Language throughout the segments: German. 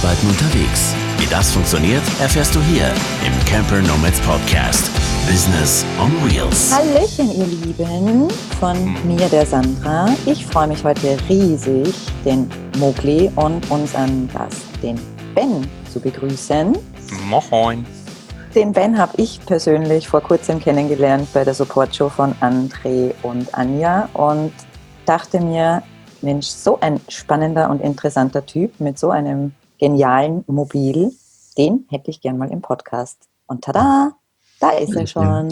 Arbeiten unterwegs. Wie das funktioniert, erfährst du hier im Camper Nomads Podcast. Business on Wheels. Hallöchen, ihr Lieben, von mir, der Sandra. Ich freue mich heute riesig, den Mowgli und unseren Gast, den Ben, zu begrüßen. Moin. Den Ben habe ich persönlich vor kurzem kennengelernt bei der Support-Show von André und Anja und dachte mir, Mensch, so ein spannender und interessanter Typ mit so einem genialen Mobil, den hätte ich gern mal im Podcast. Und tada, da ist er schon.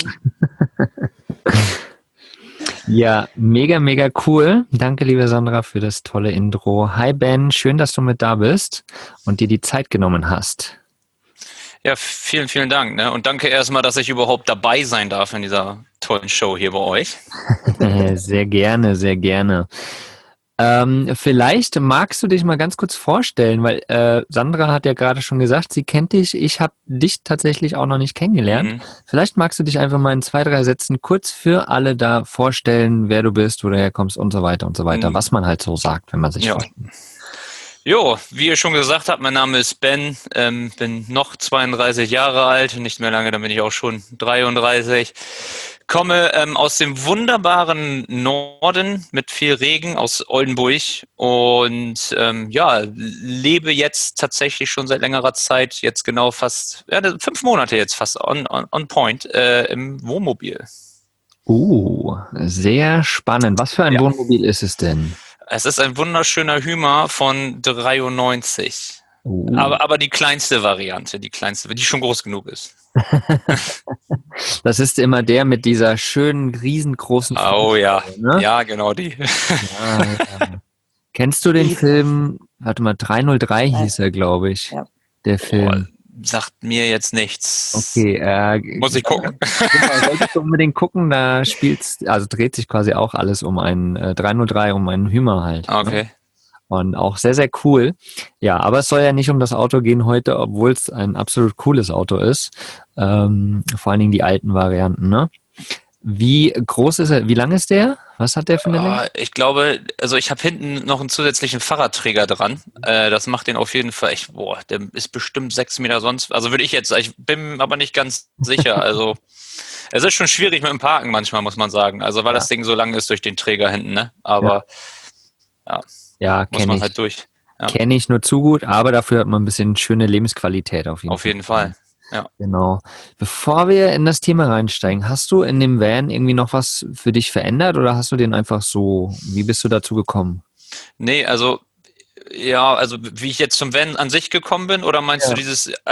Ja, mega, mega cool. Danke, liebe Sandra, für das tolle Intro. Hi Ben, schön, dass du mit da bist und dir die Zeit genommen hast. Ja, vielen, vielen Dank. Ne? Und danke erstmal, dass ich überhaupt dabei sein darf in dieser tollen Show hier bei euch. Sehr gerne, sehr gerne. Vielleicht magst du dich mal ganz kurz vorstellen, weil Sandra hat ja gerade schon gesagt, sie kennt dich. Ich habe dich tatsächlich auch noch nicht kennengelernt. Vielleicht magst du dich einfach mal in 2, 3 Sätzen kurz für alle da vorstellen, wer du bist, wo du herkommst und so weiter, was man halt so sagt, wenn man sich vorstellt. Jo, wie ihr schon gesagt habt, mein Name ist Ben, bin noch 32 Jahre alt, nicht mehr lange, dann bin ich auch schon 33. Komme aus dem wunderbaren Norden mit viel Regen aus Oldenburg und lebe jetzt tatsächlich schon seit längerer Zeit, jetzt genau fast 5 Monate jetzt fast on point im Wohnmobil. Sehr spannend. Was für ein Wohnmobil ist es denn? Es ist ein wunderschöner Hymer von 93. Aber die kleinste Variante, die schon groß genug ist. Das ist immer der mit dieser schönen, riesengroßen Oh ja, ne? Ja, genau die. Ja. Kennst du den Film, 303 hieß er, glaube ich, der Film. Sagt mir jetzt nichts. Okay. Muss ich gucken. Solltest du unbedingt gucken, da dreht sich quasi auch alles um einen 303, um einen Hymer halt. Okay. Ne? Und auch sehr, sehr cool. Ja, aber es soll ja nicht um das Auto gehen heute, obwohl es ein absolut cooles Auto ist. Vor allen Dingen die alten Varianten, ne? Wie groß ist er? Wie lang ist der? Was hat der für eine Länge? Ich glaube, also ich habe hinten noch einen zusätzlichen Fahrradträger dran. Das macht den auf jeden Fall der ist bestimmt 6 Meter sonst. Also ich bin aber nicht ganz sicher. Also es ist schon schwierig mit dem Parken manchmal, muss man sagen. Also weil das Ding so lang ist durch den Träger hinten, ne? Aber muss man halt durch. Ja. Kenne ich nur zu gut, aber dafür hat man ein bisschen schöne Lebensqualität auf jeden Fall. Auf jeden Fall. Ja. Genau. Bevor wir in das Thema reinsteigen, hast du in dem Van irgendwie noch was für dich verändert oder hast du den einfach so, wie bist du dazu gekommen? Nee, also wie ich jetzt zum Van an sich gekommen bin oder meinst du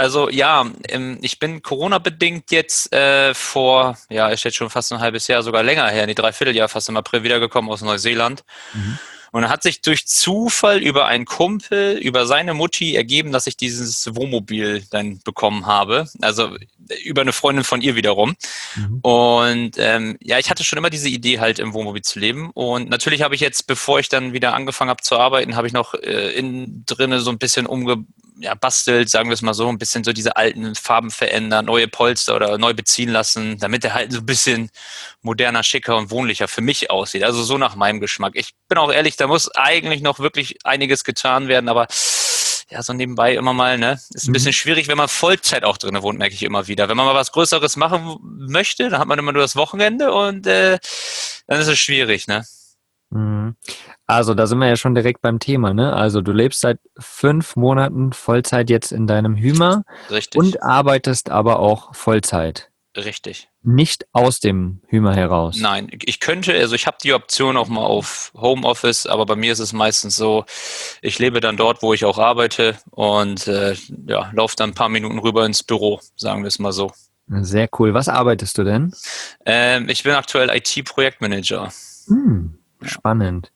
ich bin Corona-bedingt jetzt ist jetzt schon fast ein halbes Jahr, sogar länger her, 3/4 Jahr fast im April wiedergekommen aus Neuseeland. Und dann hat sich durch Zufall über einen Kumpel, über seine Mutti ergeben, dass ich dieses Wohnmobil dann bekommen habe. Also über eine Freundin von ihr wiederum. Und ich hatte schon immer diese Idee halt im Wohnmobil zu leben. Und natürlich habe ich jetzt, bevor ich dann wieder angefangen habe zu arbeiten, habe ich noch innen drinne so ein bisschen bastelt, sagen wir es mal so, ein bisschen so diese alten Farben verändern, neue Polster oder neu beziehen lassen, damit der halt so ein bisschen moderner, schicker und wohnlicher für mich aussieht. Also so nach meinem Geschmack. Ich bin auch ehrlich, da muss eigentlich noch wirklich einiges getan werden, aber so nebenbei immer mal, ne? Ist ein bisschen schwierig, wenn man Vollzeit auch drin wohnt, merke ich immer wieder. Wenn man mal was Größeres machen möchte, dann hat man immer nur das Wochenende und dann ist es schwierig, ne? Also da sind wir ja schon direkt beim Thema, ne? Also du lebst seit 5 Monaten Vollzeit jetzt in deinem Hymer. Richtig. Und arbeitest aber auch Vollzeit. Richtig. Nicht aus dem Hymer heraus. Nein, ich habe die Option auch mal auf Homeoffice, aber bei mir ist es meistens so, ich lebe dann dort, wo ich auch arbeite und laufe dann ein paar Minuten rüber ins Büro, sagen wir es mal so. Sehr cool. Was arbeitest du denn? Ich bin aktuell IT-Projektmanager. Spannend.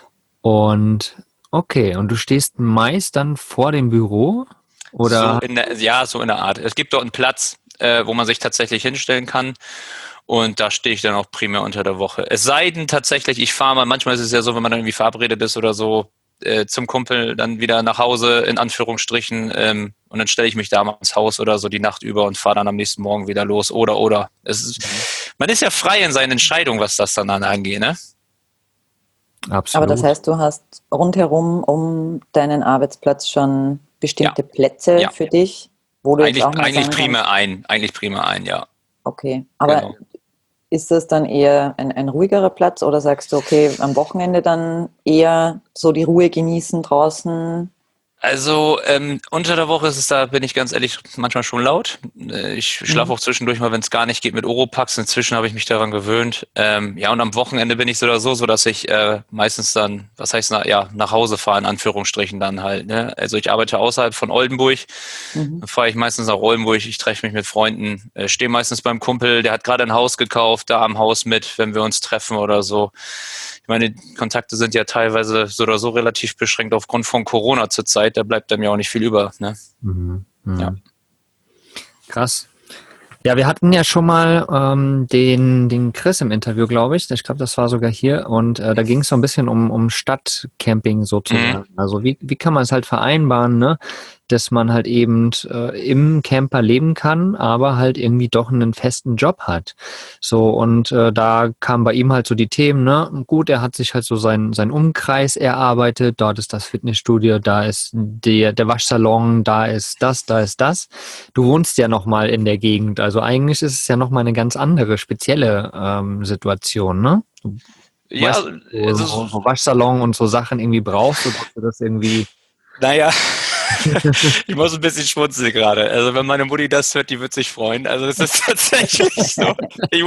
Und okay, und du stehst meist dann vor dem Büro? Oder? So in der Art. Es gibt dort einen Platz, wo man sich tatsächlich hinstellen kann. Und da stehe ich dann auch primär unter der Woche. Es sei denn tatsächlich, ich fahre mal, manchmal ist es ja so, wenn man dann irgendwie verabredet ist oder so, zum Kumpel dann wieder nach Hause, in Anführungsstrichen, und dann stelle ich mich da mal ins Haus oder so die Nacht über und fahre dann am nächsten Morgen wieder los oder. Man ist ja frei in seinen Entscheidungen, was das dann angeht, ne? Absolut. Aber das heißt, du hast rundherum um deinen Arbeitsplatz schon bestimmte Plätze für dich, wo du jetzt auch mal eigentlich sagen kannst? Eigentlich prima ein, ja. Okay, aber Genau. ist das dann eher ein ruhigerer Platz oder sagst du, okay, am Wochenende dann eher so die Ruhe genießen draußen? Also unter der Woche ist es da, bin ich ganz ehrlich, manchmal schon laut. Ich schlafe auch zwischendurch mal, wenn es gar nicht geht, mit Oropax. Inzwischen habe ich mich daran gewöhnt. Ja, und am Wochenende bin ich so oder so, dass ich meistens dann, was heißt nach Hause fahre, in Anführungsstrichen dann halt. Ne? Also ich arbeite außerhalb von Oldenburg. Dann fahre ich meistens nach Oldenburg, ich treffe mich mit Freunden, stehe meistens beim Kumpel, der hat gerade ein Haus gekauft, da am Haus mit, wenn wir uns treffen oder so. Ich meine, die Kontakte sind ja teilweise so oder so relativ beschränkt aufgrund von Corona zurzeit, da bleibt einem ja auch nicht viel über. Ne? Ja. Krass. Ja, wir hatten ja schon mal den Chris im Interview, glaube ich. Ich glaube, das war sogar hier. Und da ging es so ein bisschen um Stadtcamping sozusagen. Also wie kann man es halt vereinbaren, ne? Dass man halt eben im Camper leben kann, aber halt irgendwie doch einen festen Job hat. So, und da kamen bei ihm halt so die Themen, ne? Gut, er hat sich halt so seinen Umkreis erarbeitet, dort ist das Fitnessstudio, da ist der Waschsalon, da ist das, da ist das. Du wohnst ja nochmal in der Gegend, also eigentlich ist es ja nochmal eine ganz andere, spezielle Situation, ne? Du weißt, so Waschsalon und so Sachen irgendwie brauchst du, dass du das irgendwie... Naja, ich muss ein bisschen schmunzeln gerade. Also wenn meine Mutti das hört, die wird sich freuen. Also es ist tatsächlich so. Ich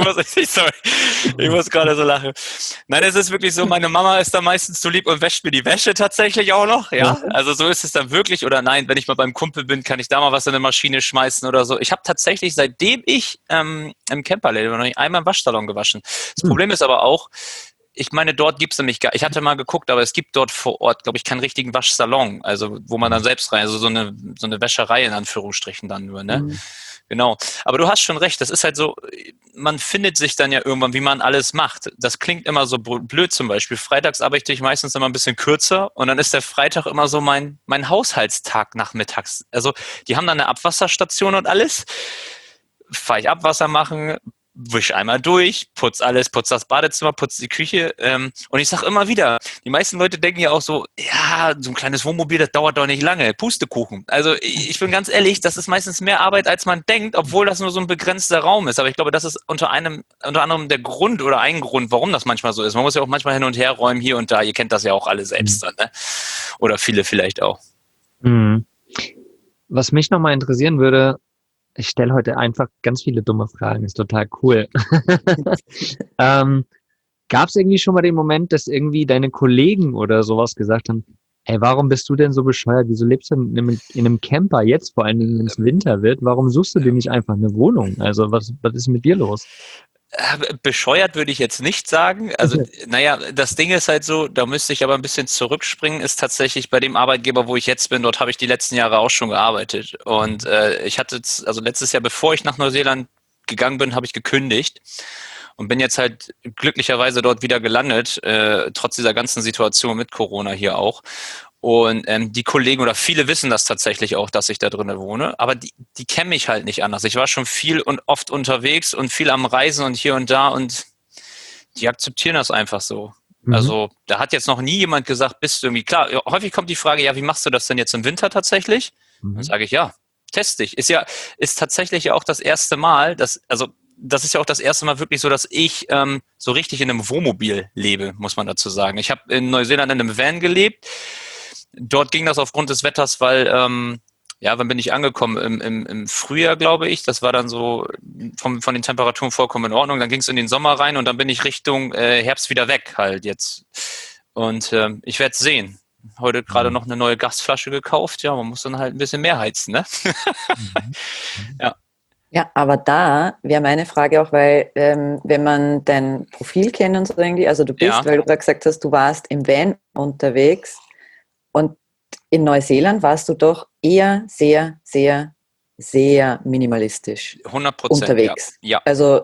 muss gerade so lachen. Nein, es ist wirklich so, meine Mama ist da meistens so lieb und wäscht mir die Wäsche tatsächlich auch noch. Ja, also so ist es dann wirklich. Oder nein, wenn ich mal beim Kumpel bin, kann ich da mal was in eine Maschine schmeißen oder so. Ich habe tatsächlich, seitdem ich im Camper lebe, noch nicht einmal im Waschsalon gewaschen. Das Problem ist aber auch, ich meine, dort gibt's nämlich gar, ich hatte mal geguckt, aber es gibt dort vor Ort, glaube ich, keinen richtigen Waschsalon, also wo man dann selbst rein, also so eine Wäscherei in Anführungsstrichen dann nur, ne? Genau. Aber du hast schon recht, das ist halt so, man findet sich dann ja irgendwann, wie man alles macht. Das klingt immer so blöd zum Beispiel. Freitags arbeite ich meistens immer ein bisschen kürzer und dann ist der Freitag immer so mein Haushaltstag nachmittags. Also die haben dann eine Abwasserstation und alles. Fahre ich Abwasser machen, wisch einmal durch, putz alles, putz das Badezimmer, putz die Küche. Und ich sag immer wieder, die meisten Leute denken ja auch so, ja, so ein kleines Wohnmobil, das dauert doch nicht lange, Pustekuchen. Also ich bin ganz ehrlich, das ist meistens mehr Arbeit, als man denkt, obwohl das nur so ein begrenzter Raum ist. Aber ich glaube, das ist unter anderem der Grund oder ein Grund, warum das manchmal so ist. Man muss ja auch manchmal hin und her räumen, hier und da. Ihr kennt das ja auch alle selbst dann, ne? Oder viele vielleicht auch. Was mich nochmal interessieren würde, ich stelle heute einfach ganz viele dumme Fragen, ist total cool. Gab es irgendwie schon mal den Moment, dass irgendwie deine Kollegen oder sowas gesagt haben, ey, warum bist du denn so bescheuert? Wieso lebst du in einem Camper jetzt, vor allen Dingen, wenn es Winter wird? Warum suchst du dir nicht einfach eine Wohnung? Also was ist mit dir los? Bescheuert würde ich jetzt nicht sagen. Also, naja, das Ding ist halt so, da müsste ich aber ein bisschen zurückspringen, ist tatsächlich bei dem Arbeitgeber, wo ich jetzt bin, dort habe ich die letzten Jahre auch schon gearbeitet. Und ich hatte, also letztes Jahr, bevor ich nach Neuseeland gegangen bin, habe ich gekündigt und bin jetzt halt glücklicherweise dort wieder gelandet, trotz dieser ganzen Situation mit Corona hier auch. Und die Kollegen oder viele wissen das tatsächlich auch, dass ich da drinnen wohne, aber die kennen mich halt nicht anders. Ich war schon viel und oft unterwegs und viel am Reisen und hier und da und die akzeptieren das einfach so. Also da hat jetzt noch nie jemand gesagt, bist du irgendwie, klar, häufig kommt die Frage, ja, wie machst du das denn jetzt im Winter tatsächlich? Dann sage ich, ja, test dich. Ist tatsächlich auch das erste Mal, das ist ja auch das erste Mal wirklich so, dass ich so richtig in einem Wohnmobil lebe, muss man dazu sagen. Ich habe in Neuseeland in einem Van gelebt. Dort ging das aufgrund des Wetters, weil, wann bin ich angekommen? Im Frühjahr, glaube ich. Das war dann so von den Temperaturen vollkommen in Ordnung. Dann ging es in den Sommer rein und dann bin ich Richtung Herbst wieder weg halt jetzt. Und ich werde es sehen. Heute gerade noch eine neue Gasflasche gekauft. Ja, man muss dann halt ein bisschen mehr heizen, ne? Ja. Ja, aber da wäre meine Frage auch, weil wenn man dein Profil kennt und so irgendwie, also du bist, weil du gerade gesagt hast, du warst im Van unterwegs und in Neuseeland warst du doch eher sehr, sehr, sehr minimalistisch 100% unterwegs. Ja. Also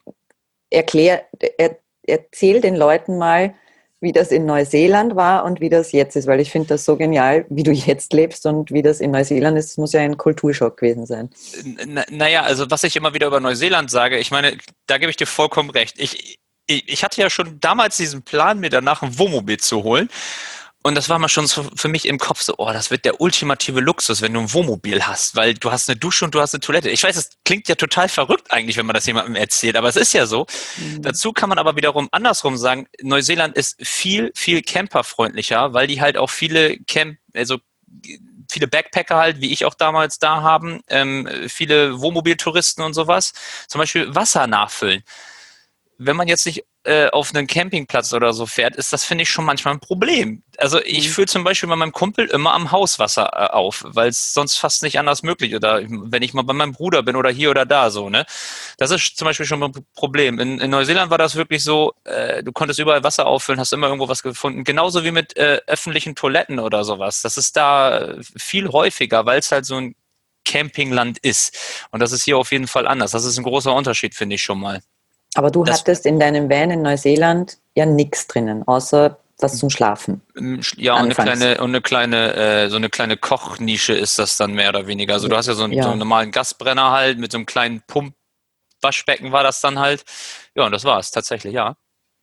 erzähl den Leuten mal, wie das in Neuseeland war und wie das jetzt ist, weil ich finde das so genial, wie du jetzt lebst und wie das in Neuseeland ist. Es muss ja ein Kulturschock gewesen sein. Naja, also was ich immer wieder über Neuseeland sage, ich meine, da gebe ich dir vollkommen recht. Ich hatte ja schon damals diesen Plan, mir danach ein Wohnmobil zu holen. Und das war mal schon so für mich im Kopf so, oh, das wird der ultimative Luxus, wenn du ein Wohnmobil hast, weil du hast eine Dusche und du hast eine Toilette. Ich weiß, es klingt ja total verrückt eigentlich, wenn man das jemandem erzählt, aber es ist ja so. Dazu kann man aber wiederum andersrum sagen, Neuseeland ist viel, viel camperfreundlicher, weil die halt auch viele viele Backpacker halt, wie ich auch damals da haben, viele Wohnmobiltouristen und sowas, zum Beispiel Wasser nachfüllen. Wenn man jetzt nicht auf einen Campingplatz oder so fährt, ist das, finde ich, schon manchmal ein Problem. Also ich fülle zum Beispiel bei meinem Kumpel immer am Hauswasser auf, weil es sonst fast nicht anders möglich ist. Oder wenn ich mal bei meinem Bruder bin oder hier oder da so, ne? Das ist zum Beispiel schon ein Problem. In Neuseeland war das wirklich so, du konntest überall Wasser auffüllen, hast immer irgendwo was gefunden. Genauso wie mit öffentlichen Toiletten oder sowas. Das ist da viel häufiger, weil es halt so ein Campingland ist. Und das ist hier auf jeden Fall anders. Das ist ein großer Unterschied, finde ich schon mal. Aber du hattest in deinem Van in Neuseeland ja nichts drinnen, außer was zum Schlafen. Ja, und eine kleine Kochnische ist das dann mehr oder weniger. Also du hast ja so einen normalen Gasbrenner halt mit so einem kleinen Pumpwaschbecken war das dann halt. Ja, und das war es tatsächlich, ja.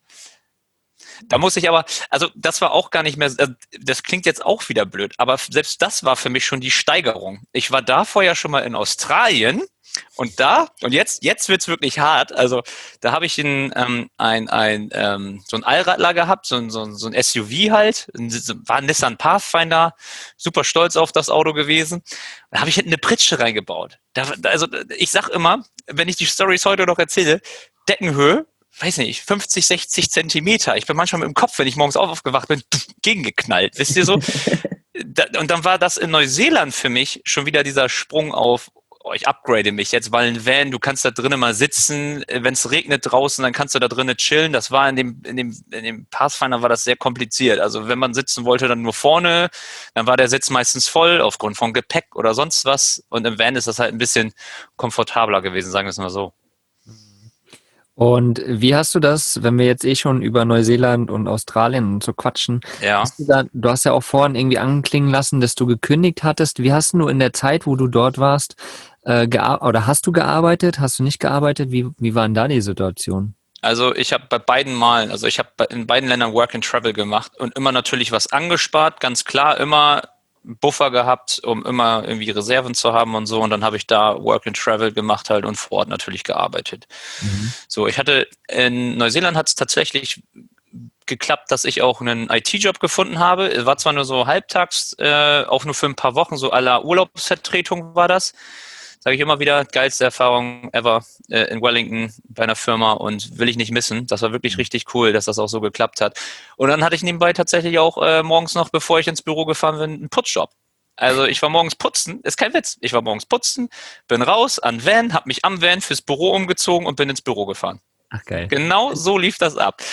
Da muss ich aber, also das war auch gar nicht mehr, das klingt jetzt auch wieder blöd, aber selbst das war für mich schon die Steigerung. Ich war da vorher schon mal in Australien und jetzt wird's wirklich hart. Also da habe ich so ein Allradler gehabt, so ein SUV halt, war ein Nissan Pathfinder, super stolz auf das Auto gewesen. Da habe ich hinten eine Pritsche reingebaut. Also ich sag immer, wenn ich die Storys heute noch erzähle, Deckenhöhe, weiß nicht, 50, 60 Zentimeter. Ich bin manchmal mit dem Kopf, wenn ich morgens aufgewacht bin, gegengeknallt. Wisst ihr so? Und dann war das in Neuseeland für mich schon wieder dieser Sprung auf, oh, ich upgrade mich jetzt, weil ein Van, du kannst da drinnen mal sitzen, wenn es regnet draußen, dann kannst du da drinnen chillen. Das war in dem Pathfinder war das sehr kompliziert. Also wenn man sitzen wollte, dann nur vorne, dann war der Sitz meistens voll aufgrund von Gepäck oder sonst was. Und im Van ist das halt ein bisschen komfortabler gewesen, sagen wir es mal so. Und wie hast du das, wenn wir jetzt schon über Neuseeland und Australien und so quatschen, Ja. du hast ja auch vorhin irgendwie anklingen lassen, dass du gekündigt hattest. Wie hast du in der Zeit, wo du dort warst, oder hast du gearbeitet, hast du nicht gearbeitet? Wie war denn da die Situation? Also ich habe ich habe in beiden Ländern Work and Travel gemacht und immer natürlich was angespart, ganz klar, immer Buffer gehabt, um immer irgendwie Reserven zu haben und so. Und dann habe ich da Work and Travel gemacht halt und vor Ort natürlich gearbeitet. So, in Neuseeland hat es tatsächlich geklappt, dass ich auch einen IT-Job gefunden habe. War zwar nur so halbtags, auch nur für ein paar Wochen, so à la Urlaubsvertretung war das. Sage ich immer wieder, geilste Erfahrung ever in Wellington bei einer Firma und will ich nicht missen. Das war wirklich richtig cool, dass das auch so geklappt hat. Und dann hatte ich nebenbei tatsächlich auch morgens noch, bevor ich ins Büro gefahren bin, einen Putzjob. Also ich war morgens putzen, ist kein Witz, ich war morgens putzen, bin raus an Van, habe mich am Van fürs Büro umgezogen und bin ins Büro gefahren. Ach geil. Genau so lief das ab.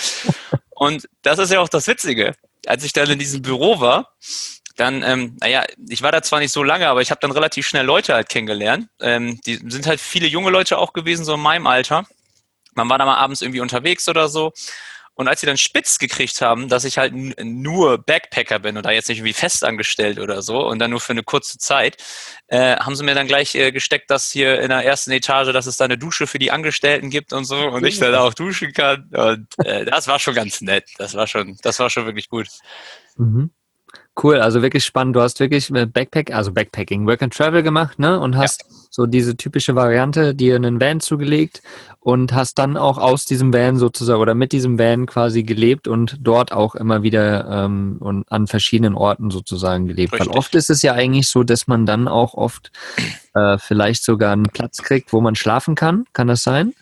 Und das ist ja auch das Witzige. Als ich dann in diesem Büro war, dann, ich war da zwar nicht so lange, aber ich habe dann relativ schnell Leute halt kennengelernt. Die sind halt viele junge Leute auch gewesen, so in meinem Alter. Man war da mal abends irgendwie unterwegs oder so. Und als sie dann spitz gekriegt haben, dass ich halt nur Backpacker bin oder jetzt nicht irgendwie festangestellt oder so und dann nur für eine kurze Zeit, haben sie mir dann gleich gesteckt, dass hier in der ersten Etage, dass es da eine Dusche für die Angestellten gibt und so und ich dann auch duschen kann. Und das war schon ganz nett. Das war schon wirklich gut. Mhm. Cool, also wirklich spannend. Du hast wirklich Backpacking, Work and Travel gemacht, ne? Und hast so diese typische Variante, dir einen Van zugelegt und hast dann auch aus diesem Van sozusagen oder mit diesem Van quasi gelebt und dort auch immer wieder und an verschiedenen Orten sozusagen gelebt. Richtig. Weil oft ist es ja eigentlich so, dass man dann auch oft vielleicht sogar einen Platz kriegt, wo man schlafen kann. Kann das sein?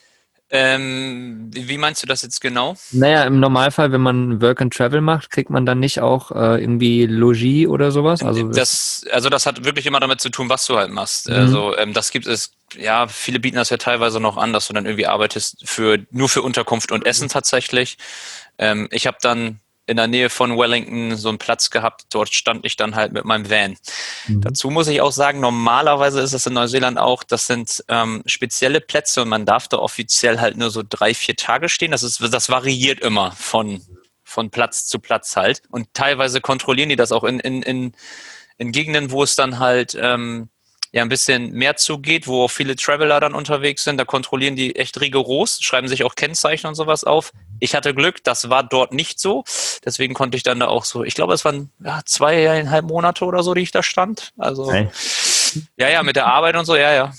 Wie meinst du das jetzt genau? Naja, im Normalfall, wenn man Work and Travel macht, kriegt man dann nicht auch irgendwie Logis oder sowas? Das hat wirklich immer damit zu tun, was du halt machst. Also das gibt es, ja, viele bieten das ja teilweise noch an, dass du dann irgendwie arbeitest nur für Unterkunft und Essen tatsächlich. Ich habe dann in der Nähe von Wellington so einen Platz gehabt, dort stand ich dann halt mit meinem Van. Dazu muss ich auch sagen, normalerweise ist es in Neuseeland auch, das sind spezielle Plätze und man darf da offiziell halt nur so 3-4 Tage stehen. Das variiert immer von Platz zu Platz halt. Und teilweise kontrollieren die das auch in Gegenden, wo es dann halt ein bisschen mehr zugeht, wo auch viele Traveler dann unterwegs sind. Da kontrollieren die echt rigoros, schreiben sich auch Kennzeichen und sowas auf. Ich hatte Glück, das war dort nicht so. Deswegen konnte ich dann da auch so, ich glaube, es waren 2,5 Monate oder so, die ich da stand. Also, Hey. ja, mit der Arbeit und so, ja.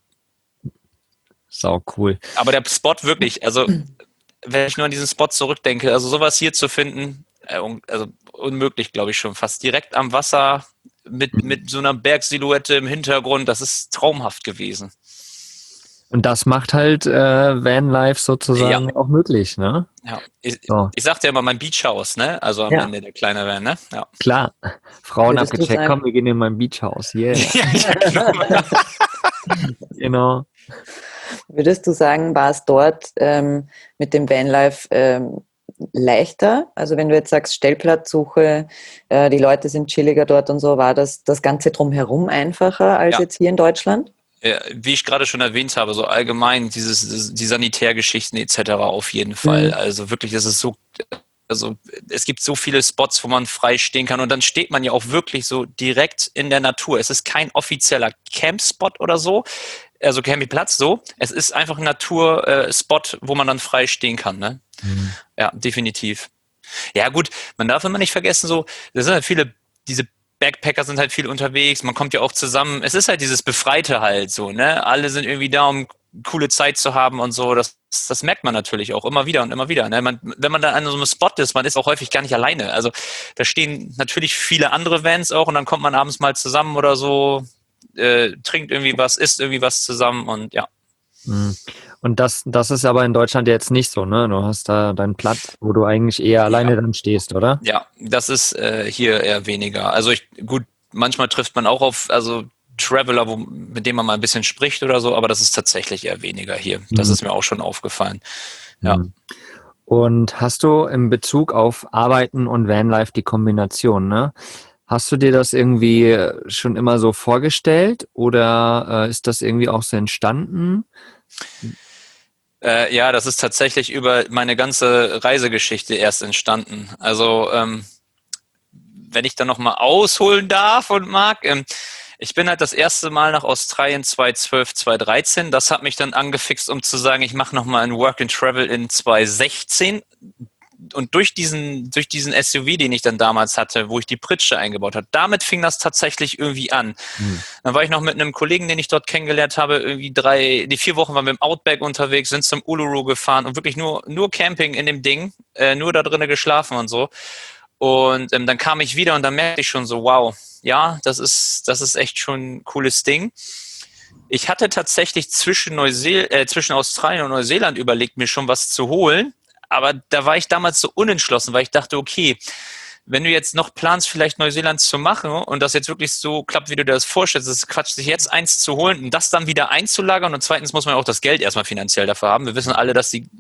Sau cool. Aber der Spot wirklich, also wenn ich nur an diesen Spot zurückdenke, also sowas hier zu finden, also unmöglich, glaube ich schon, fast direkt am Wasser mit so einer Bergsilhouette im Hintergrund, das ist traumhaft gewesen. Und das macht halt Vanlife sozusagen auch möglich, ne? Ja, So. ich sagte ja immer mein Beachhaus, ne? Also am Ende der kleine Van, ne? Ja. Klar. Frauen Würdest du abgecheckt, sagen- komm, wir gehen in mein Beachhaus. Yeah. Genau. Genau. Würdest du sagen, war es dort mit dem Vanlife leichter? Also wenn du jetzt sagst, Stellplatzsuche, die Leute sind chilliger dort und so, war das Ganze drumherum einfacher als jetzt hier in Deutschland? Wie ich gerade schon erwähnt habe, so allgemein die Sanitärgeschichten etc. auf jeden Fall. Also wirklich, es ist so, also es gibt so viele Spots, wo man frei stehen kann und dann steht man ja auch wirklich so direkt in der Natur. Es ist kein offizieller Campspot oder so, also Campingplatz so. Es ist einfach ein Naturspot, wo man dann frei stehen kann, ne? Ja, definitiv. Ja gut, man darf immer nicht vergessen, so, das sind halt viele, diese Backpacker sind halt viel unterwegs, man kommt ja auch zusammen. Es ist halt dieses Befreite halt so, ne? Alle sind irgendwie da, um coole Zeit zu haben und so. Das merkt man natürlich auch immer wieder und immer wieder. Ne? Wenn man dann an so einem Spot ist, man ist auch häufig gar nicht alleine. Also da stehen natürlich viele andere Vans auch und dann kommt man abends mal zusammen oder so, trinkt irgendwie was, isst irgendwie was zusammen und ja. Und das ist aber in Deutschland jetzt nicht so, ne? Du hast da deinen Platz, wo du eigentlich eher alleine dann stehst, oder? Ja, das ist hier eher weniger. Also gut, manchmal trifft man auch auf Traveler, mit denen man mal ein bisschen spricht oder so, aber das ist tatsächlich eher weniger hier. Das ist mir auch schon aufgefallen. Ja. Und hast du in Bezug auf Arbeiten und Vanlife die Kombination, ne? Hast du dir das irgendwie schon immer so vorgestellt oder ist das irgendwie auch so entstanden? Ja, das ist tatsächlich über meine ganze Reisegeschichte erst entstanden. Also wenn ich da nochmal ausholen darf und mag, ich bin halt das erste Mal nach Australien 2012, 2013. Das hat mich dann angefixt, um zu sagen, ich mache nochmal ein Work and Travel in 2016. Und durch diesen SUV, den ich dann damals hatte, wo ich die Pritsche eingebaut habe, damit fing das tatsächlich irgendwie an. Dann war ich noch mit einem Kollegen, den ich dort kennengelernt habe, irgendwie 4 Wochen waren wir im Outback unterwegs, sind zum Uluru gefahren und wirklich nur Camping in dem Ding, nur da drinnen geschlafen und so. Und dann kam ich wieder und dann merkte ich schon so, wow, ja, das ist echt schon ein cooles Ding. Ich hatte tatsächlich zwischen Australien und Neuseeland überlegt, mir schon was zu holen. Aber da war ich damals so unentschlossen, weil ich dachte, okay, wenn du jetzt noch planst, vielleicht Neuseeland zu machen und das jetzt wirklich so klappt, wie du dir das vorstellst, ist Quatsch, sich jetzt eins zu holen und das dann wieder einzulagern. Und zweitens muss man auch das Geld erstmal finanziell dafür haben. Wir wissen alle, dass die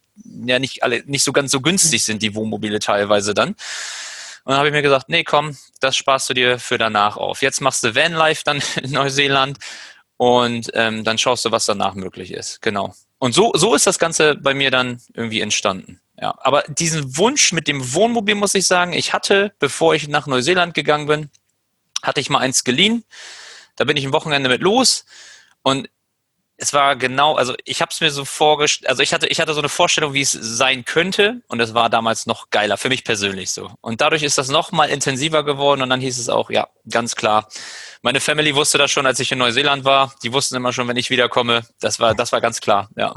nicht so ganz so günstig sind, die Wohnmobile teilweise dann. Und dann habe ich mir gesagt, nee, komm, das sparst du dir für danach auf. Jetzt machst du Vanlife dann in Neuseeland und dann schaust du, was danach möglich ist. Genau. Und so ist das Ganze bei mir dann irgendwie entstanden. Ja, aber diesen Wunsch mit dem Wohnmobil, muss ich sagen, ich hatte, bevor ich nach Neuseeland gegangen bin, hatte ich mal eins geliehen. Da bin ich ein Wochenende mit los und es war genau, also ich habe es mir so vorgestellt, also ich hatte so eine Vorstellung, wie es sein könnte und es war damals noch geiler, für mich persönlich so. Und dadurch ist das noch mal intensiver geworden und dann hieß es auch, ja, ganz klar. Meine Family wusste das schon, als ich in Neuseeland war. Die wussten immer schon, wenn ich wiederkomme. Das war ganz klar, ja.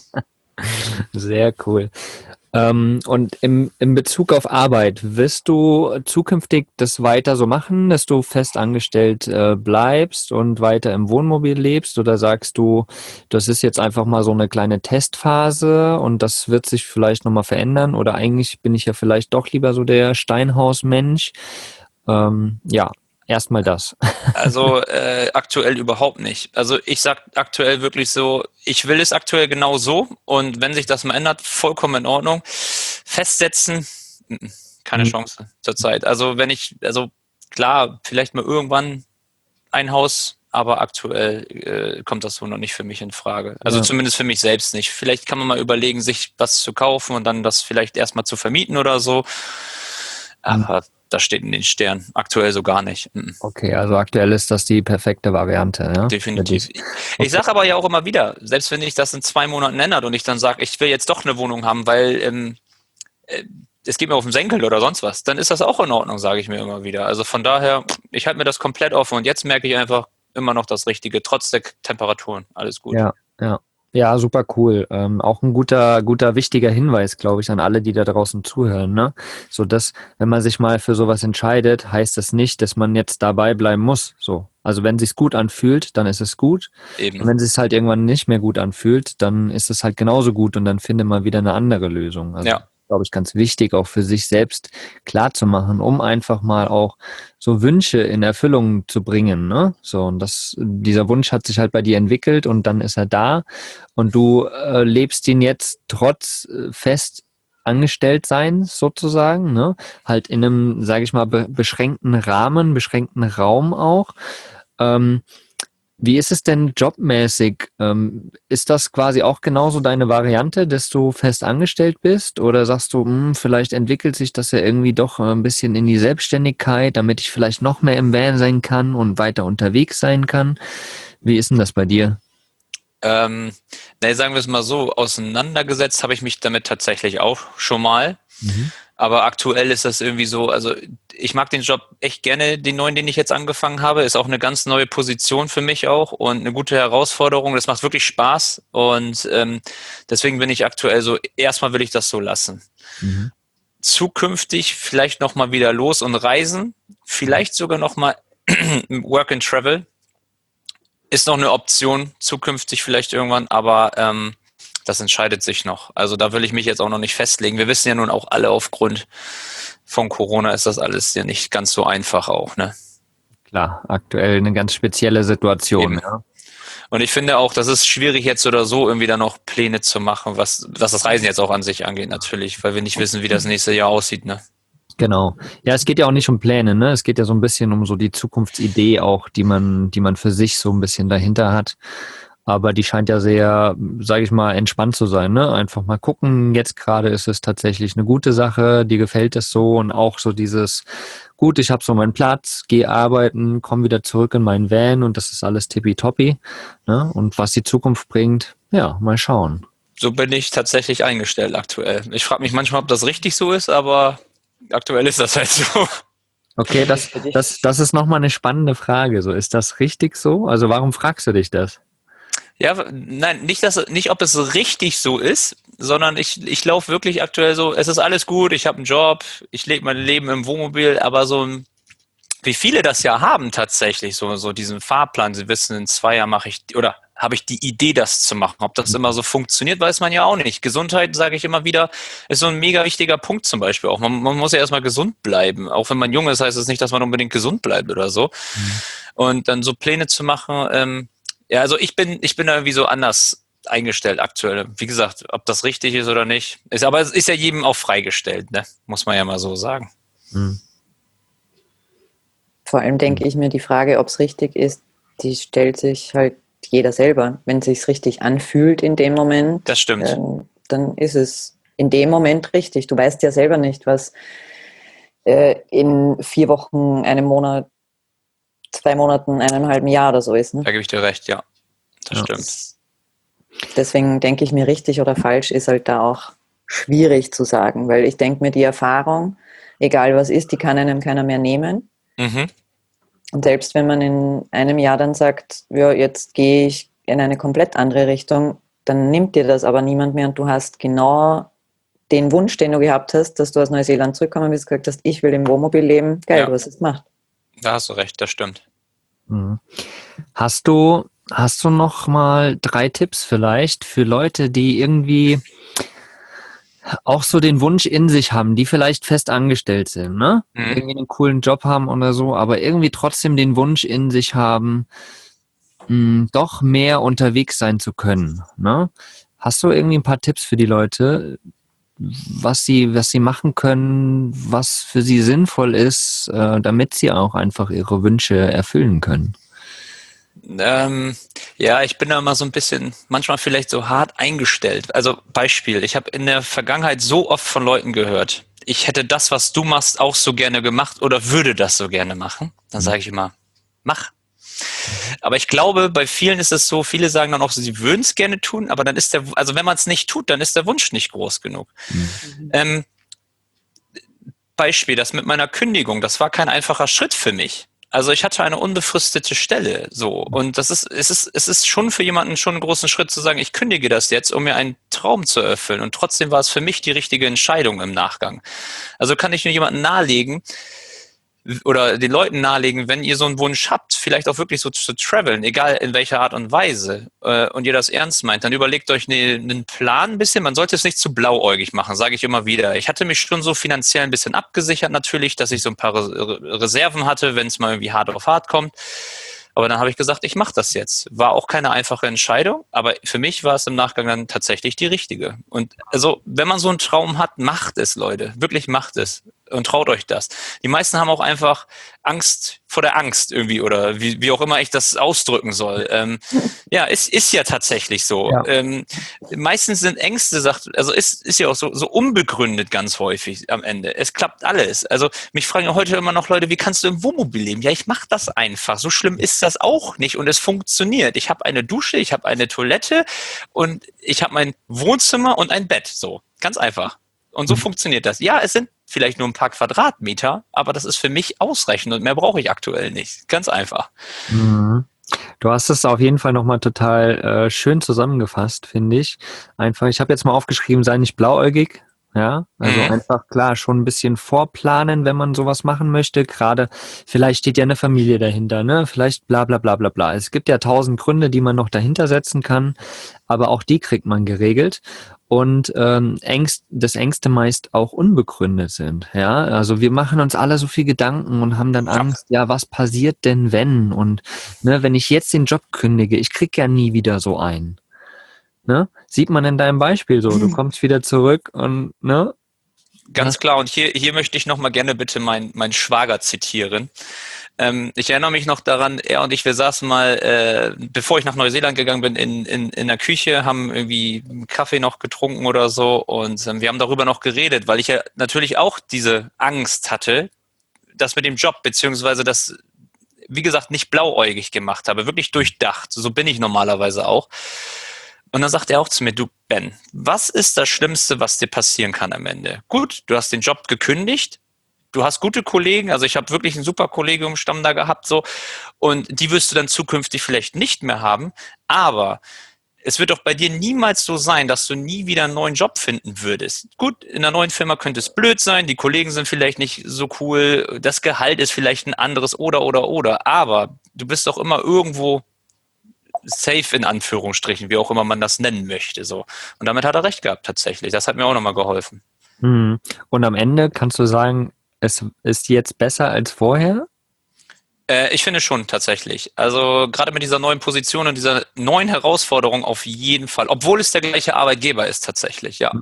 Sehr cool. Und in Bezug auf Arbeit, wirst du zukünftig das weiter so machen, dass du fest angestellt bleibst und weiter im Wohnmobil lebst? Oder sagst du, das ist jetzt einfach mal so eine kleine Testphase und das wird sich vielleicht nochmal verändern? Oder eigentlich bin ich ja vielleicht doch lieber so der Steinhaus-Mensch? Ja, erstmal das. Also aktuell überhaupt nicht. Also ich sag aktuell wirklich so, ich will es aktuell genau so und wenn sich das mal ändert, vollkommen in Ordnung. Festsetzen, keine Chance zurzeit. Also klar, vielleicht mal irgendwann ein Haus, aber aktuell kommt das so noch nicht für mich in Frage. Also zumindest für mich selbst nicht. Vielleicht kann man mal überlegen, sich was zu kaufen und dann das vielleicht erstmal zu vermieten oder so. Aber das steht in den Sternen. Aktuell so gar nicht. Okay, also aktuell ist das die perfekte Variante, ja? Definitiv. Ich sage aber ja auch immer wieder, selbst wenn ich das in 2 Monaten ändert und ich dann sage, ich will jetzt doch eine Wohnung haben, weil es geht mir auf den Senkel oder sonst was, dann ist das auch in Ordnung, sage ich mir immer wieder. Also von daher, ich halte mir das komplett offen und jetzt merke ich einfach immer noch das Richtige, trotz der Temperaturen. Alles gut. Ja, ja. Ja, super cool. Auch ein guter, wichtiger Hinweis, glaube ich, an alle, die da draußen zuhören, ne? So dass, wenn man sich mal für sowas entscheidet, heißt das nicht, dass man jetzt dabei bleiben muss. So. Also wenn es sich gut anfühlt, dann ist es gut. Eben. Und wenn es sich halt irgendwann nicht mehr gut anfühlt, dann ist es halt genauso gut und dann findet man wieder eine andere Lösung. Also, Ja. glaube ich, ganz wichtig, auch für sich selbst klar zu machen, um einfach mal auch so Wünsche in Erfüllung zu bringen, ne? So, und dieser Wunsch hat sich halt bei dir entwickelt und dann ist er da und du lebst ihn jetzt trotz fest angestellt sein, sozusagen, ne? Halt in einem, sage ich mal, beschränkten Rahmen, beschränkten Raum auch. Wie ist es denn jobmäßig? Ist das quasi auch genauso deine Variante, dass du fest angestellt bist? Oder sagst du, vielleicht entwickelt sich das ja irgendwie doch ein bisschen in die Selbstständigkeit, damit ich vielleicht noch mehr im Van sein kann und weiter unterwegs sein kann? Wie ist denn das bei dir? Sagen wir es mal so, auseinandergesetzt habe ich mich damit tatsächlich auch schon mal. Aber aktuell ist das irgendwie so, also ich mag den Job echt gerne, den neuen, den ich jetzt angefangen habe. Ist auch eine ganz neue Position für mich auch und eine gute Herausforderung. Das macht wirklich Spaß und deswegen bin ich aktuell so, erstmal will ich das so lassen. Zukünftig vielleicht nochmal wieder los und reisen, vielleicht sogar nochmal Work and Travel. Ist noch eine Option, zukünftig vielleicht irgendwann, aber das entscheidet sich noch. Also da will ich mich jetzt auch noch nicht festlegen. Wir wissen ja nun auch alle, aufgrund von Corona ist das alles ja nicht ganz so einfach auch, ne? Klar, aktuell eine ganz spezielle Situation. Ja. Und ich finde auch, das ist schwierig jetzt oder so irgendwie da noch Pläne zu machen, was das Reisen jetzt auch an sich angeht natürlich, weil wir nicht wissen, wie das nächste Jahr aussieht, ne? Genau. Ja, es geht ja auch nicht um Pläne, ne? Es geht ja so ein bisschen um so die Zukunftsidee auch, die man für sich so ein bisschen dahinter hat. Aber die scheint ja sehr, sage ich mal, entspannt zu sein, ne? Einfach mal gucken. Jetzt gerade ist es tatsächlich eine gute Sache, dir gefällt es so und auch so dieses, gut, ich habe so meinen Platz, gehe arbeiten, komme wieder zurück in meinen Van und das ist alles tippitoppi, ne? Und was die Zukunft bringt, ja, mal schauen. So bin ich tatsächlich eingestellt aktuell. Ich frage mich manchmal, ob das richtig so ist, aber aktuell ist das halt so. Okay, das ist nochmal eine spannende Frage. So, ist das richtig so? Also warum fragst du dich das? Ja, nein, nicht, ob es richtig so ist, sondern ich laufe wirklich aktuell so, es ist alles gut, ich habe einen Job, ich lebe mein Leben im Wohnmobil, aber so wie viele das ja haben tatsächlich, so diesen Fahrplan, sie wissen, in 2 Jahren mache ich, oder habe ich die Idee, das zu machen. Ob das immer so funktioniert, weiß man ja auch nicht. Gesundheit, sage ich immer wieder, ist so ein mega wichtiger Punkt zum Beispiel auch. Man muss ja erstmal gesund bleiben. Auch wenn man jung ist, heißt es nicht, dass man unbedingt gesund bleibt oder so. Und dann so Pläne zu machen, ja, also ich bin da irgendwie so anders eingestellt aktuell. Wie gesagt, ob das richtig ist oder nicht, aber es ist ja jedem auch freigestellt, ne? Muss man ja mal so sagen. Vor allem denke ich mir, die Frage, ob es richtig ist, die stellt sich halt jeder selber. Wenn es sich richtig anfühlt in dem Moment, das stimmt. Dann ist es in dem Moment richtig. Du weißt ja selber nicht, was in 4 Wochen, einem Monat, 2 Monaten, einem halben Jahr oder so ist. Ne? Da gebe ich dir recht, ja. Das stimmt. Deswegen denke ich mir, richtig oder falsch ist halt da auch schwierig zu sagen, weil ich denke mir, die Erfahrung, egal was ist, die kann einem keiner mehr nehmen. Und selbst wenn man in einem Jahr dann sagt, ja, jetzt gehe ich in eine komplett andere Richtung, dann nimmt dir das aber niemand mehr und du hast genau den Wunsch, den du gehabt hast, dass du aus Neuseeland zurückkommen bist, gesagt hast, ich will im Wohnmobil leben. Geil, du hast es gemacht. Da hast du recht, das stimmt. Hast du noch mal 3 Tipps vielleicht für Leute, die irgendwie auch so den Wunsch in sich haben, die vielleicht fest angestellt sind, ne? Irgendwie einen coolen Job haben oder so, aber irgendwie trotzdem den Wunsch in sich haben, doch mehr unterwegs sein zu können, ne? Hast du irgendwie ein paar Tipps für die Leute, was sie machen können, was für sie sinnvoll ist, damit sie auch einfach ihre Wünsche erfüllen können? Ja, ich bin da mal so ein bisschen, manchmal vielleicht so hart eingestellt. Also Beispiel, ich habe in der Vergangenheit so oft von Leuten gehört, ich hätte das, was du machst, auch so gerne gemacht oder würde das so gerne machen, dann sage ich immer, mach. Aber ich glaube, bei vielen ist es so, viele sagen dann auch so, sie würden es gerne tun, aber dann ist also wenn man es nicht tut, dann ist der Wunsch nicht groß genug. Beispiel, das mit meiner Kündigung, das war kein einfacher Schritt für mich. Also ich hatte eine unbefristete Stelle, so. Und es ist schon für jemanden schon einen großen Schritt zu sagen, ich kündige das jetzt, um mir einen Traum zu erfüllen. Und trotzdem war es für mich die richtige Entscheidung im Nachgang. Also kann ich nur jemanden nahelegen, oder den Leuten nahelegen, wenn ihr so einen Wunsch habt, vielleicht auch wirklich so zu traveln, egal in welcher Art und Weise, und ihr das ernst meint, dann überlegt euch einen Plan ein bisschen. Man sollte es nicht zu blauäugig machen, sage ich immer wieder. Ich hatte mich schon so finanziell ein bisschen abgesichert natürlich, dass ich so ein paar Reserven hatte, wenn es mal irgendwie hart auf hart kommt. Aber dann habe ich gesagt, ich mache das jetzt. War auch keine einfache Entscheidung, aber für mich war es im Nachgang dann tatsächlich die richtige. Und also, wenn man so einen Traum hat, macht es, Leute. Wirklich macht es. Und traut euch das. Die meisten haben auch einfach Angst vor der Angst irgendwie oder wie auch immer ich das ausdrücken soll. Ja, es ist ja tatsächlich so. Ja. Meistens sind Ängste, also ist ja auch so unbegründet ganz häufig am Ende. Es klappt alles. Also mich fragen ja heute immer noch Leute, wie kannst du im Wohnmobil leben? Ja, ich mache das einfach. So schlimm ist das auch nicht und es funktioniert. Ich habe eine Dusche, ich habe eine Toilette und ich habe mein Wohnzimmer und ein Bett. So, ganz einfach. Und so funktioniert das. Ja, es sind vielleicht nur ein paar Quadratmeter, aber das ist für mich ausreichend und mehr brauche ich aktuell nicht. Ganz einfach. Mhm. Du hast es auf jeden Fall nochmal total schön zusammengefasst, finde ich. Einfach, ich habe jetzt mal aufgeschrieben, sei nicht blauäugig. Ja, also einfach klar, schon ein bisschen vorplanen, wenn man sowas machen möchte. Gerade vielleicht steht ja eine Familie dahinter, ne? Vielleicht bla bla bla bla bla. Es gibt ja 1000 Gründe, die man noch dahinter setzen kann, aber auch die kriegt man geregelt. Und dass Ängste meist auch unbegründet sind. Ja, also wir machen uns alle so viel Gedanken und haben dann Angst, ja, was passiert denn wenn? Und ne, wenn ich jetzt den Job kündige, ich krieg ja nie wieder so einen. Ne? Sieht man in deinem Beispiel so, du kommst wieder zurück und ne? Ganz klar, und hier möchte ich nochmal gerne bitte meinen Schwager zitieren. Ich erinnere mich noch daran, er und ich, wir saßen mal, bevor ich nach Neuseeland gegangen bin, in der Küche, haben irgendwie einen Kaffee noch getrunken oder so und wir haben darüber noch geredet, weil ich ja natürlich auch diese Angst hatte, das mit dem Job, beziehungsweise das, wie gesagt, nicht blauäugig gemacht habe, wirklich durchdacht. So bin ich normalerweise auch. Und dann sagt er auch zu mir, du Ben, was ist das Schlimmste, was dir passieren kann am Ende? Gut, du hast den Job gekündigt, du hast gute Kollegen, also ich habe wirklich einen super Kollegiumsstamm da gehabt, so, und die wirst du dann zukünftig vielleicht nicht mehr haben, aber es wird doch bei dir niemals so sein, dass du nie wieder einen neuen Job finden würdest. Gut, in einer neuen Firma könnte es blöd sein, die Kollegen sind vielleicht nicht so cool, das Gehalt ist vielleicht ein anderes oder, aber du bist doch immer irgendwo safe in Anführungsstrichen, wie auch immer man das nennen möchte. So. Und damit hat er recht gehabt tatsächlich. Das hat mir auch nochmal geholfen. Und am Ende kannst du sagen, es ist jetzt besser als vorher? Ich finde schon tatsächlich. Also gerade mit dieser neuen Position und dieser neuen Herausforderung auf jeden Fall. Obwohl es der gleiche Arbeitgeber ist tatsächlich, ja.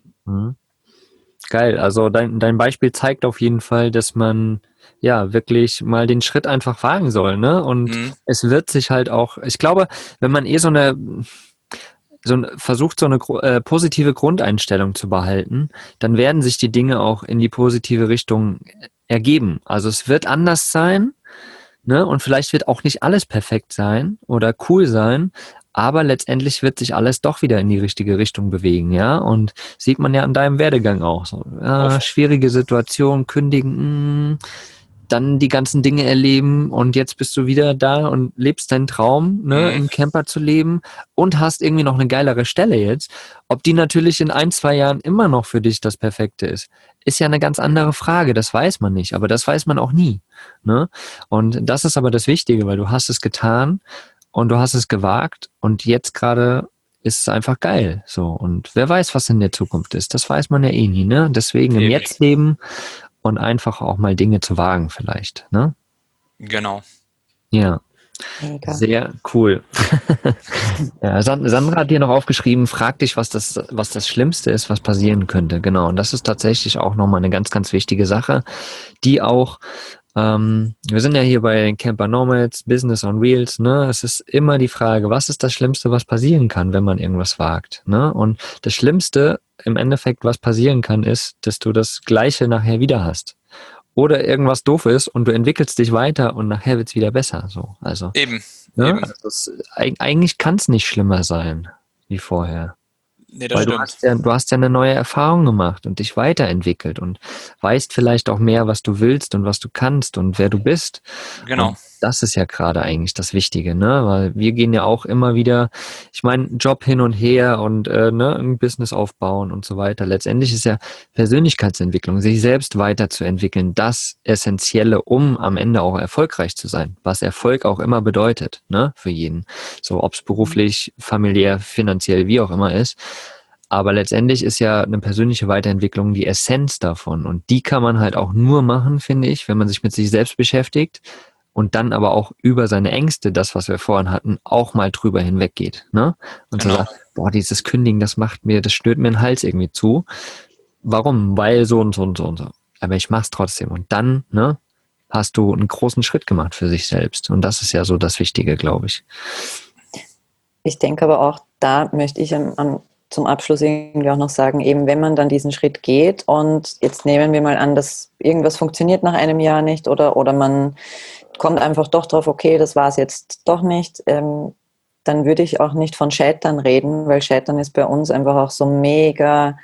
Geil, also dein Beispiel zeigt auf jeden Fall, dass man ja wirklich mal den Schritt einfach wagen soll, ne? Und es wird sich halt auch, ich glaube, wenn man versucht, so eine positive Grundeinstellung zu behalten, dann werden sich die Dinge auch in die positive Richtung ergeben. Also es wird anders sein, ne? Und vielleicht wird auch nicht alles perfekt sein oder cool sein, aber letztendlich wird sich alles doch wieder in die richtige Richtung bewegen, ja. Und sieht man ja an deinem Werdegang auch so. Schwierige Situation, kündigen, dann die ganzen Dinge erleben und jetzt bist du wieder da und lebst deinen Traum, ne, im Camper zu leben und hast irgendwie noch eine geilere Stelle jetzt. Ob die natürlich in 1-2 Jahren immer noch für dich das Perfekte ist ja eine ganz andere Frage. Das weiß man nicht, aber das weiß man auch nie, ne? Und das ist aber das Wichtige, weil du hast es getan und du hast es gewagt und jetzt gerade ist es einfach geil, so. Und wer weiß, was in der Zukunft ist. Das weiß man ja eh nie, ne? Deswegen im Jetzt leben und einfach auch mal Dinge zu wagen vielleicht, ne? Genau. Ja, Mega. sehr cool. Ja, Sandra hat hier noch aufgeschrieben, frag dich, was das Schlimmste ist, was passieren könnte. Genau, und das ist tatsächlich auch nochmal eine ganz, ganz wichtige Sache, die auch, wir sind ja hier bei Camper Nomads, Business on Wheels, ne? Es ist immer die Frage, was ist das Schlimmste, was passieren kann, wenn man irgendwas wagt, ne? Und das Schlimmste im Endeffekt was passieren kann, ist, dass du das Gleiche nachher wieder hast. Oder irgendwas doof ist und du entwickelst dich weiter und nachher wird's wieder besser. So, also, Eben, ne? eben. Also eigentlich kann es nicht schlimmer sein wie vorher. Nee, das Weil stimmt. du hast ja eine neue Erfahrung gemacht und dich weiterentwickelt und weißt vielleicht auch mehr, was du willst und was du kannst und wer du bist. Genau. Und das ist ja gerade eigentlich das Wichtige, ne? Weil wir gehen ja auch immer wieder, ich meine, Job hin und her und ne, ein Business aufbauen und so weiter. Letztendlich ist ja Persönlichkeitsentwicklung, sich selbst weiterzuentwickeln, das Essentielle, um am Ende auch erfolgreich zu sein, was Erfolg auch immer bedeutet, ne? Für jeden. So, ob es beruflich, familiär, finanziell, wie auch immer ist. Aber letztendlich ist ja eine persönliche Weiterentwicklung die Essenz davon. Und die kann man halt auch nur machen, finde ich, wenn man sich mit sich selbst beschäftigt und dann aber auch über seine Ängste, das, was wir vorhin hatten, auch mal drüber hinweggeht. Ne? Und Genau. so sagt, boah, dieses Kündigen, das schnürt mir den Hals irgendwie zu. Warum? Weil so und so und so und so. Aber ich mach's trotzdem. Und dann, ne, hast du einen großen Schritt gemacht für sich selbst. Und das ist ja so das Wichtige, glaube ich. Ich denke aber auch, da möchte ich zum Abschluss irgendwie auch noch sagen, eben wenn man dann diesen Schritt geht und jetzt nehmen wir mal an, dass irgendwas funktioniert nach einem Jahr nicht oder man kommt einfach doch drauf, okay, das war es jetzt doch nicht, dann würde ich auch nicht von Scheitern reden, weil Scheitern ist bei uns einfach auch so mega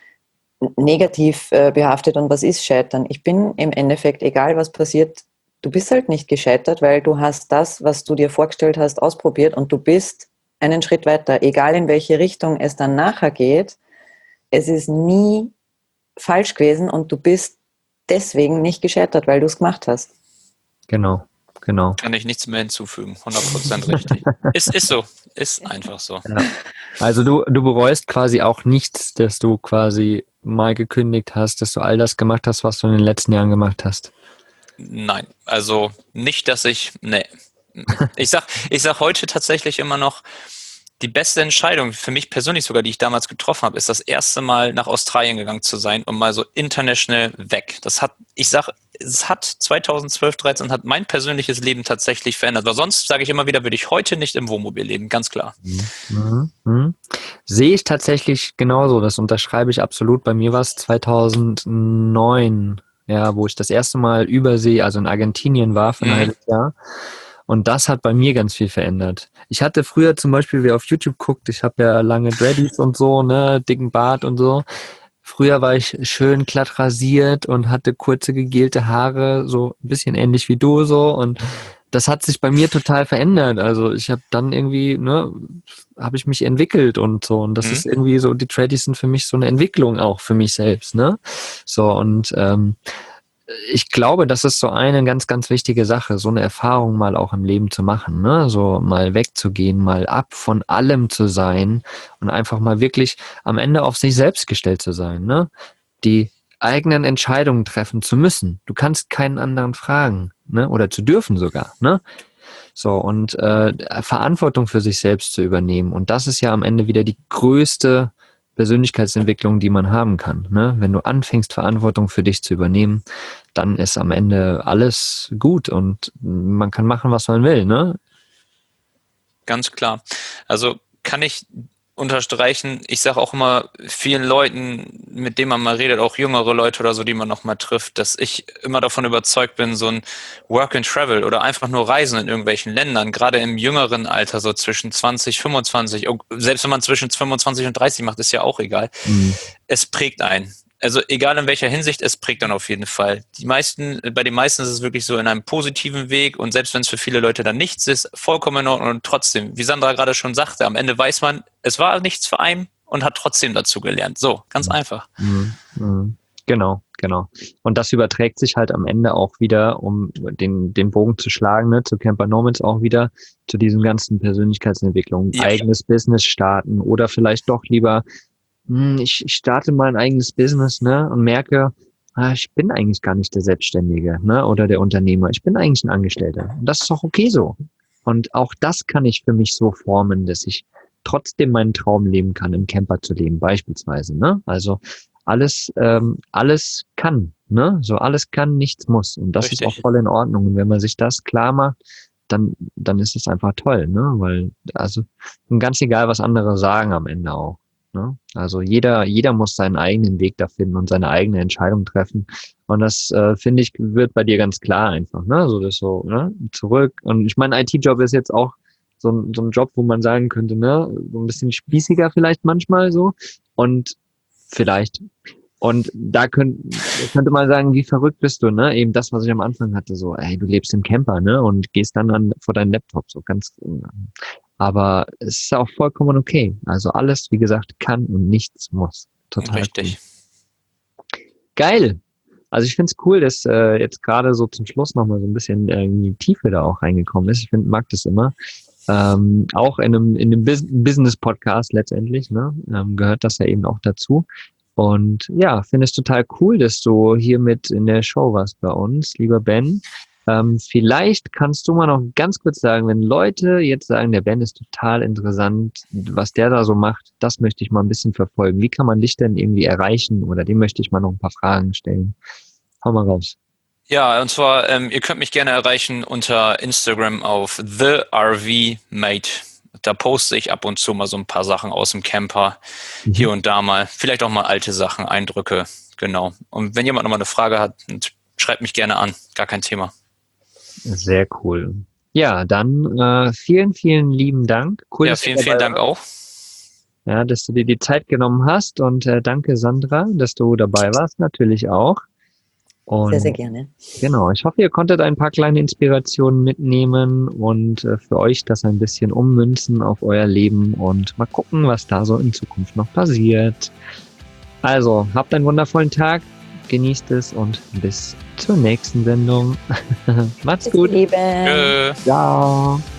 negativ behaftet. Und was ist Scheitern? Ich bin im Endeffekt, egal was passiert, du bist halt nicht gescheitert, weil du hast das, was du dir vorgestellt hast, ausprobiert und du bist einen Schritt weiter, egal in welche Richtung es dann nachher geht. Es ist nie falsch gewesen und du bist deswegen nicht gescheitert, weil du es gemacht hast. Genau. Kann ich nichts mehr hinzufügen. 100% richtig. Ist so. Ist einfach so. Ja. Also du bereust quasi auch nichts, dass du quasi mal gekündigt hast, dass du all das gemacht hast, was du in den letzten Jahren gemacht hast. Nein, also nicht, dass nee. Ich sag heute tatsächlich immer noch, die beste Entscheidung, für mich persönlich sogar, die ich damals getroffen habe, ist das erste Mal nach Australien gegangen zu sein und mal so international weg. Es hat 2012, 13 hat mein persönliches Leben tatsächlich verändert. Weil sonst, sage ich immer wieder, würde ich heute nicht im Wohnmobil leben, ganz klar. Sehe ich tatsächlich genauso, das unterschreibe ich absolut. Bei mir war es 2009, ja, wo ich das erste Mal übersee, also in Argentinien war für ein halbes Jahr. Und das hat bei mir ganz viel verändert. Ich hatte früher zum Beispiel, wer auf YouTube guckt, ich habe ja lange Dreadies und so, ne, dicken Bart und so. Früher war ich schön glatt rasiert und hatte kurze gegelte Haare, so ein bisschen ähnlich wie du so. Und das hat sich bei mir total verändert. Also ich habe dann irgendwie, ne, habe ich mich entwickelt und so. Und das ist irgendwie so, die Tradies sind für mich so eine Entwicklung auch für mich selbst, ne? So, und ich glaube, das ist so eine ganz, ganz wichtige Sache, so eine Erfahrung mal auch im Leben zu machen, ne? So mal wegzugehen, mal ab von allem zu sein und einfach mal wirklich am Ende auf sich selbst gestellt zu sein, ne? Die eigenen Entscheidungen treffen zu müssen. Du kannst keinen anderen fragen, ne? Oder zu dürfen sogar, ne? So, und Verantwortung für sich selbst zu übernehmen. Und das ist ja am Ende wieder die größte Persönlichkeitsentwicklung, die man haben kann. Ne? Wenn du anfängst, Verantwortung für dich zu übernehmen, dann ist am Ende alles gut und man kann machen, was man will. Ne? Ganz klar. Also kann ich unterstreichen, ich sage auch immer vielen Leuten, mit denen man mal redet, auch jüngere Leute oder so, die man noch mal trifft, dass ich immer davon überzeugt bin, so ein Work and Travel oder einfach nur Reisen in irgendwelchen Ländern, gerade im jüngeren Alter, so zwischen 20, 25, selbst wenn man zwischen 25 und 30 macht, ist ja auch egal. Es prägt einen. Also egal in welcher Hinsicht, es prägt dann auf jeden Fall. Bei den meisten ist es wirklich so in einem positiven Weg und selbst wenn es für viele Leute dann nichts ist, vollkommen in Ordnung und trotzdem, wie Sandra gerade schon sagte, am Ende weiß man, es war nichts für einen und hat trotzdem dazu gelernt. So, ganz einfach. Genau. Und das überträgt sich halt am Ende auch wieder, um den Bogen zu schlagen, ne, zu Camper Nomads auch wieder, zu diesen ganzen Persönlichkeitsentwicklungen, eigenes Business starten oder vielleicht doch lieber ich starte mal ein eigenes Business, ne, und merke, ich bin eigentlich gar nicht der Selbstständige, ne, oder der Unternehmer. Ich bin eigentlich ein Angestellter. Und das ist auch okay so. Und auch das kann ich für mich so formen, dass ich trotzdem meinen Traum leben kann, im Camper zu leben, beispielsweise, ne. Also alles kann, ne, so alles kann, nichts muss. Und das Richtig. ist auch voll in Ordnung. Und wenn man sich das klar macht, dann ist es einfach toll, ne, weil, also, ganz egal, was andere sagen am Ende auch. Ne? Also jeder muss seinen eigenen Weg da finden und seine eigene Entscheidung treffen. Und das, finde ich, wird bei dir ganz klar einfach. Ne? So das so, ne? Zurück. Und ich meine, IT-Job ist jetzt auch so ein Job, wo man sagen könnte, ne, so ein bisschen spießiger vielleicht manchmal so. Und vielleicht. Und da könnte man sagen, wie verrückt bist du, ne? Eben das, was ich am Anfang hatte, so, ey, du lebst im Camper, ne? Und gehst dann vor deinen Laptop, so ganz. Aber es ist auch vollkommen okay. Also alles, wie gesagt, kann und nichts muss. Total richtig. Cool. Geil. Also ich finde es cool, dass jetzt gerade so zum Schluss nochmal so ein bisschen in die Tiefe da auch reingekommen ist. Ich mag das immer. Auch in einem Business-Podcast letztendlich, ne? Gehört das ja eben auch dazu. Und ja, finde es total cool, dass du hier mit in der Show warst bei uns, lieber Ben. Vielleicht kannst du mal noch ganz kurz sagen, wenn Leute jetzt sagen, der Ben ist total interessant, was der da so macht, das möchte ich mal ein bisschen verfolgen. Wie kann man dich denn irgendwie erreichen? Oder dem möchte ich mal noch ein paar Fragen stellen. Hau mal raus. Ja, und zwar, ihr könnt mich gerne erreichen unter Instagram auf TheRVMate. Da poste ich ab und zu mal so ein paar Sachen aus dem Camper, hier und da mal. Vielleicht auch mal alte Sachen, Eindrücke, genau. Und wenn jemand nochmal eine Frage hat, schreibt mich gerne an, gar kein Thema. Sehr cool. Ja, dann vielen, vielen lieben Dank. Cool, ja, vielen Dank auch. Ja, dass du dir die Zeit genommen hast und danke Sandra, dass du dabei warst, natürlich auch. Und sehr, sehr gerne. Genau, ich hoffe, ihr konntet ein paar kleine Inspirationen mitnehmen und für euch das ein bisschen ummünzen auf euer Leben und mal gucken, was da so in Zukunft noch passiert. Also, habt einen wundervollen Tag, genießt es und bis zur nächsten Sendung. Macht's gut. Liebe. Ciao.